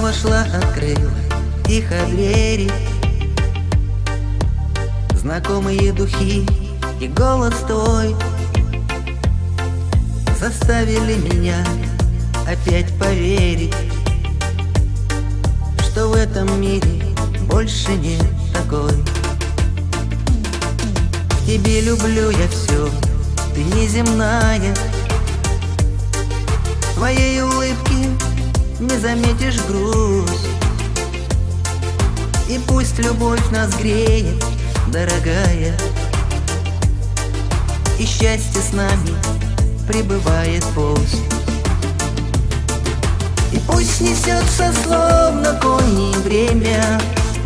вошла, открыла тихо двери. Знакомые духи и голос твой заставили меня опять поверить, что в этом мире больше нет такой. В тебе люблю я все, ты неземная. В твоей улыбке не заметишь грусть. И пусть любовь нас греет, дорогая, и счастье с нами пребывает пусть. И пусть несется словно конь время,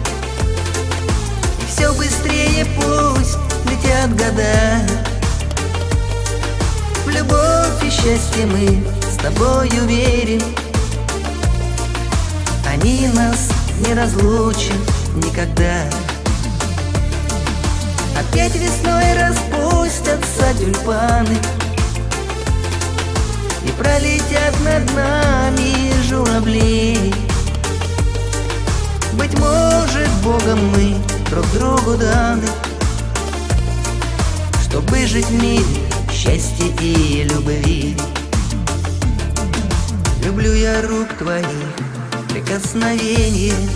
и все быстрее пусть летят года. В любовь и счастье мы с тобою верим, они нас не разлучат никогда. Опять весной распустятся тюльпаны, и пролетят над нами журавли. Быть может, Богом мы друг другу даны, чтобы жить в мире счастья и любви. Люблю я рук твоих прикосновение,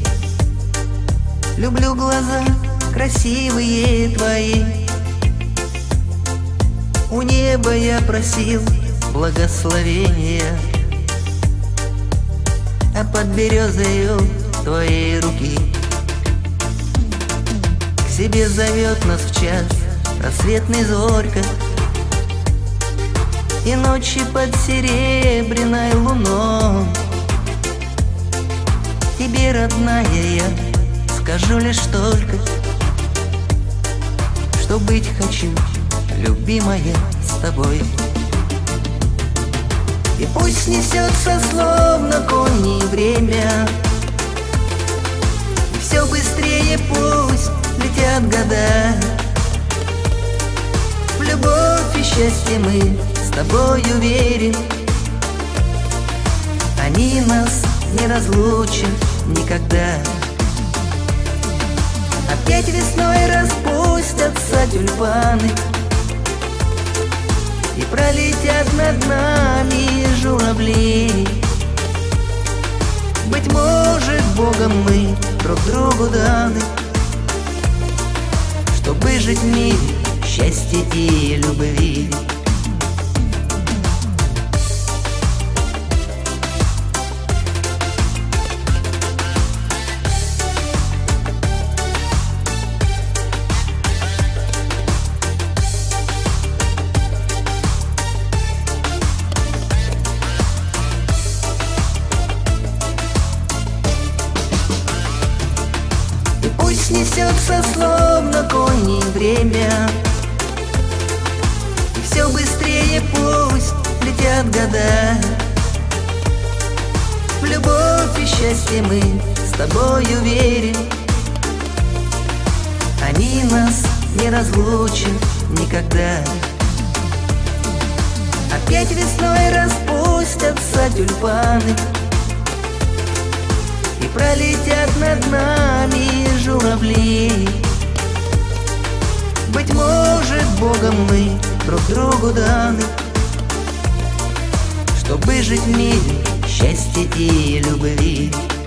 люблю глаза красивые твои. У неба я просил благословения, а под березою твоей руки к себе зовет нас в час рассветный зорька, и ночи под серебряной луной. Тебе, родная, я скажу лишь только, что быть хочу, любимая, с тобой. И пусть несется словно конь время, и все быстрее пусть летят года. В любовь и счастье мы с тобою верим, они нас не разлучат никогда. Опять весной распустятся тюльпаны, и пролетят над нами журавли. Быть может, Богом мы друг другу даны, чтобы жить в мире счастья и любви. Пусть несется словно конь время, и все быстрее пусть летят года. В любовь и счастье мы с тобою верим, они нас не разлучат никогда. Опять весной распустятся тюльпаны, и пролетят над нами журавли. Быть может, Богом мы друг другу даны, чтобы жить в мире счастья и любви.